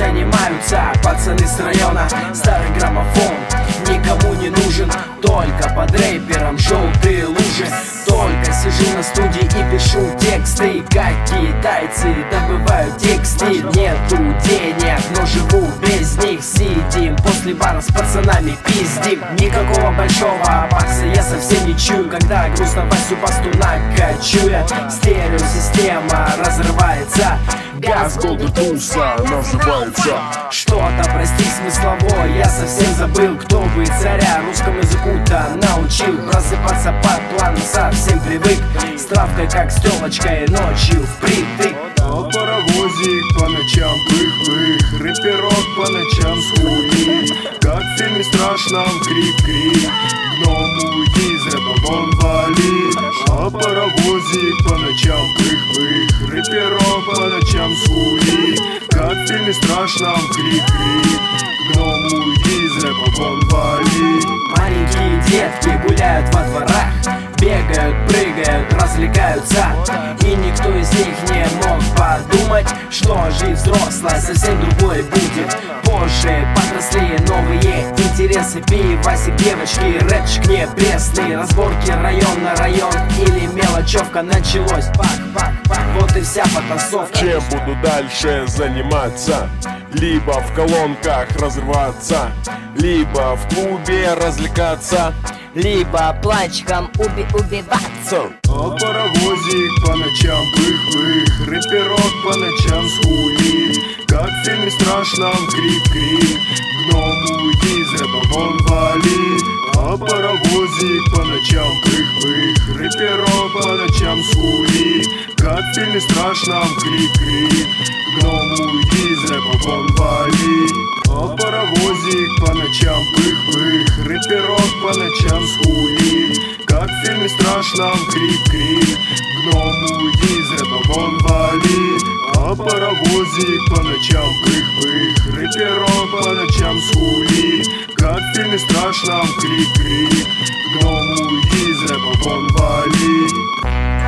занимаются пацаны с района. Старый граммофон никому не нужен, только под рэпером желтые лужи. Только сижу на студии и пишу тексты, как китайцы добывают тексты. Нету денег, но живу без них. Сидим после бара с пацанами пиздим. Никакого большого бакса я совсем не чую, когда грустно Васю басту накачу я. Стереосистема разрывается, газ голдутуса наживается. Что-то, прости, смысловое я совсем забыл. Кто бы царя русскому языку-то научил? Просыпаться под план совсем привык. С травкой как с телочкой ночью впритык. А паровозик по ночам пых-пых, рэперок по ночам скулит, как в фильме страшном крик-крик. Гном, уйди из рэпа, вон вали. А паровозик по ночам пых-пых, рэперок по ночам скулит, как в фильме страшном крик-крик. Гном, уйди из рэпа, вон вали. Маленькие детки гуляют во дворах, бегают, прыгают, развлекаются. И никто из них не мог подумать, что жизнь взрослая совсем другой будет. Позже подросли новые интересы, пивасик, девочки, рэпчик не пресный. Разборки район на район или мелочевка. Началось пак-пак-пак, вот и вся потасовка. Чем буду дальше заниматься? Либо в колонках разрываться, либо в клубе развлекаться, либо плачком убиваться. А паровозик по ночам пых-пых, рэперок по ночам скулит, как в фильме страшном крик-крик. Гном, уйди из рэпа, вон вали. А паровозик по ночам пых-пых, рэперок по ночам скулит, как в фильме страшном крик-крик. Гном, уйди из рэпа, вон вали. А паровозик по ночам пых-пых, рэперок по ночам скулит, как в фильме страшном крик-крик. Гном, уйди из рэпа, вон вали. А паровозик по ночам пых-пых, рэперок по ночам скулит, как в фильме страшном крик-крик. Гном, уйди из рэпа, вон вали.